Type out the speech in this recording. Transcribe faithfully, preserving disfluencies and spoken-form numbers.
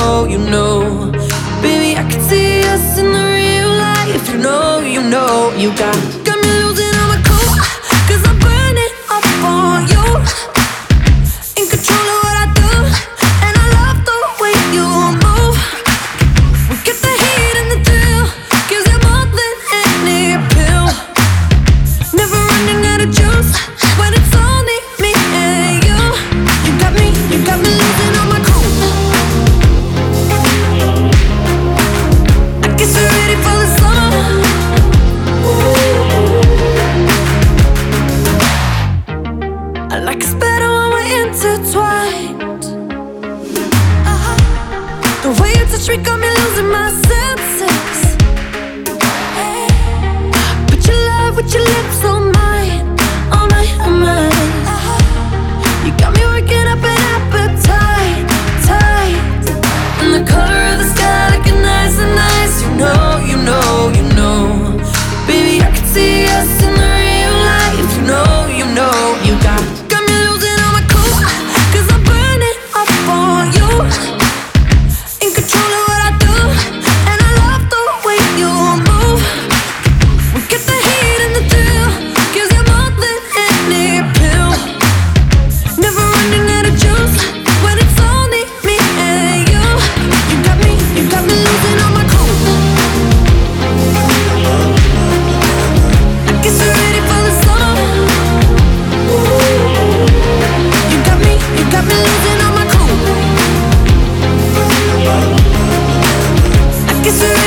know, you know. Baby, I can see us in the real life. You know, you know, you got Got me losing all my cool, cause I'm burning up on you. In control of what I do, and I love the way you move. We get the heat and the thrill, gives you more than any pill. Never running out of juice, when it's only me and you. You got me, you got me losing all my cool. I guess we're ready for the summer. I like us better when we're intertwined. uh-huh. The way you touch me got me losing my senses. Hey. Put your love with your lips on mine, on mine, on mine. uh-huh. You got me working up an appetite, tight. And the color of the sky looking nice and nice. You know, you know, you know. Baby, I can see us in the real life. You know, you know, you got Got me losing all my cool, cause I'm burning up on you. In control of what I do, and I love the way you move. We get the heat and the thrill, gives you more than any pill. Never running out of juice, when it's only me and you. You got me, you got me losing all my cool. I guess we're ready for the summer. You got me, you got me losing all my cool. I guess we're